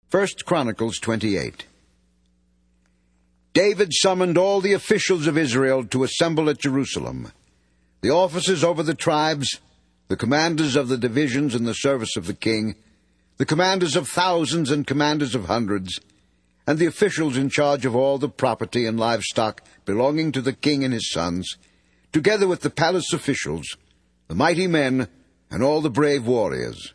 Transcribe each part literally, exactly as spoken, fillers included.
First Chronicles twenty-eight. David summoned all the officials of Israel to assemble at Jerusalem, the officers over the tribes, the commanders of the divisions in the service of the king, the commanders of thousands and commanders of hundreds, and the officials in charge of all the property and livestock belonging to the king and his sons, together with the palace officials, the mighty men, and all the brave warriors.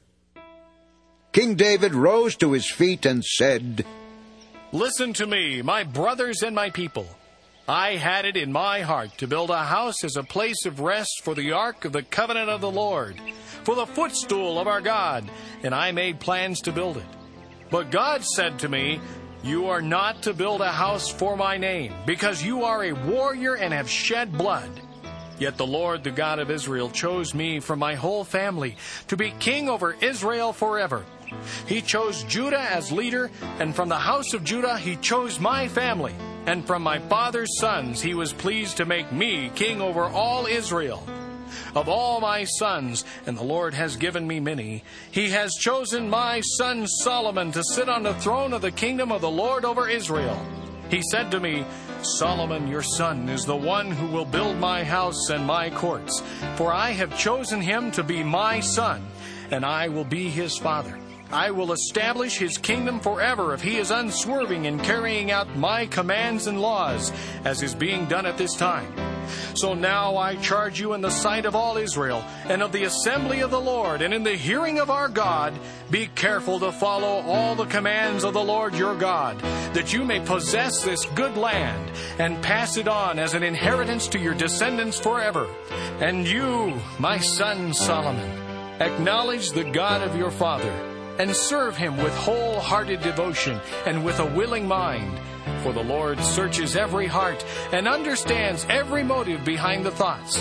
King David rose to his feet and said, "Listen to me, my brothers and my people. I had it in my heart to build a house as a place of rest for the ark of the covenant of the Lord, for the footstool of our God, and I made plans to build it. But God said to me, 'You are not to build a house for my name, because you are a warrior and have shed blood.' Yet the Lord, the God of Israel, chose me from my whole family to be king over Israel forever. He chose Judah as leader, and from the house of Judah he chose my family. And from my father's sons he was pleased to make me king over all Israel. Of all my sons, and the Lord has given me many, he has chosen my son Solomon to sit on the throne of the kingdom of the Lord over Israel. He said to me, 'Solomon, your son, is the one who will build my house and my courts, for I have chosen him to be my son, and I will be his father. I will establish his kingdom forever if he is unswerving in carrying out my commands and laws, as is being done at this time. So now I charge you in the sight of all Israel, and of the assembly of the Lord, and in the hearing of our God, be careful to follow all the commands of the Lord your God, that you may possess this good land, and pass it on as an inheritance to your descendants forever. And you, my son Solomon, acknowledge the God of your father, and serve him with wholehearted devotion and with a willing mind. For the Lord searches every heart and understands every motive behind the thoughts.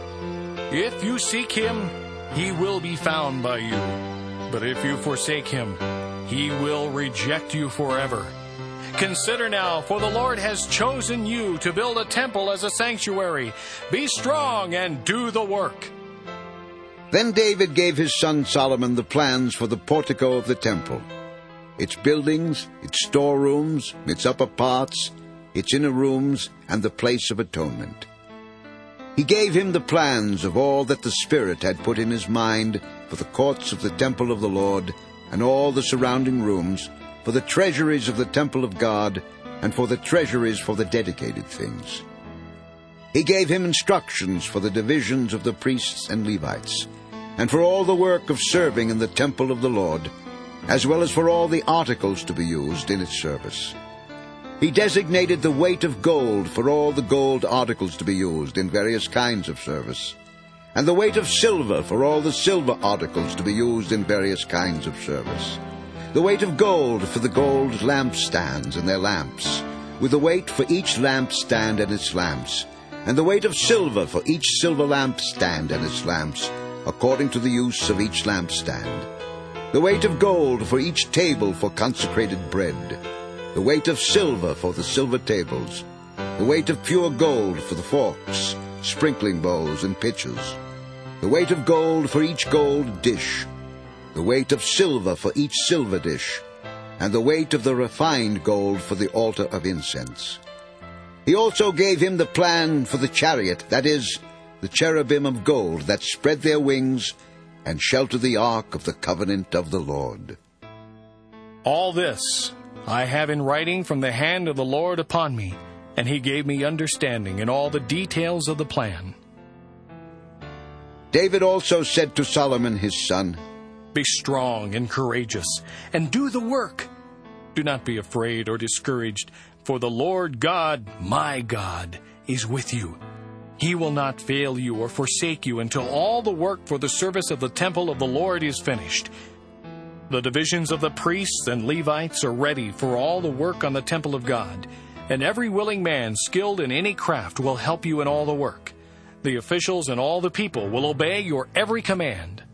If you seek him, he will be found by you. But if you forsake him, he will reject you forever. Consider now, for the Lord has chosen you to build a temple as a sanctuary. Be strong and do the work." Then David gave his son Solomon the plans for the portico of the temple, its buildings, its storerooms, its upper parts, its inner rooms, and the place of atonement. He gave him the plans of all that the Spirit had put in his mind for the courts of the temple of the Lord, and all the surrounding rooms, for the treasuries of the temple of God, and for the treasuries for the dedicated things. He gave him instructions for the divisions of the priests and Levites, and for all the work of serving in the temple of the Lord, as well as for all the articles to be used in its service. He designated the weight of gold for all the gold articles to be used in various kinds of service, and the weight of silver for all the silver articles to be used in various kinds of service, the weight of gold for the gold lampstands and their lamps, with the weight for each lampstand and its lamps, and the weight of silver for each silver lampstand and its lamps, according to the use of each lampstand, the weight of gold for each table for consecrated bread, the weight of silver for the silver tables, the weight of pure gold for the forks, sprinkling bowls, and pitchers, the weight of gold for each gold dish, the weight of silver for each silver dish, and the weight of the refined gold for the altar of incense. He also gave him the plan for the chariot, that is, the cherubim of gold that spread their wings and shelter the ark of the covenant of the Lord. All this I have in writing from the hand of the Lord upon me, and he gave me understanding in all the details of the plan. David also said to Solomon his son, "Be strong and courageous, and do the work. Do not be afraid or discouraged, for the Lord God, my God, is with you. He will not fail you or forsake you until all the work for the service of the temple of the Lord is finished. The divisions of the priests and Levites are ready for all the work on the temple of God, and every willing man skilled in any craft will help you in all the work. The officials and all the people will obey your every command.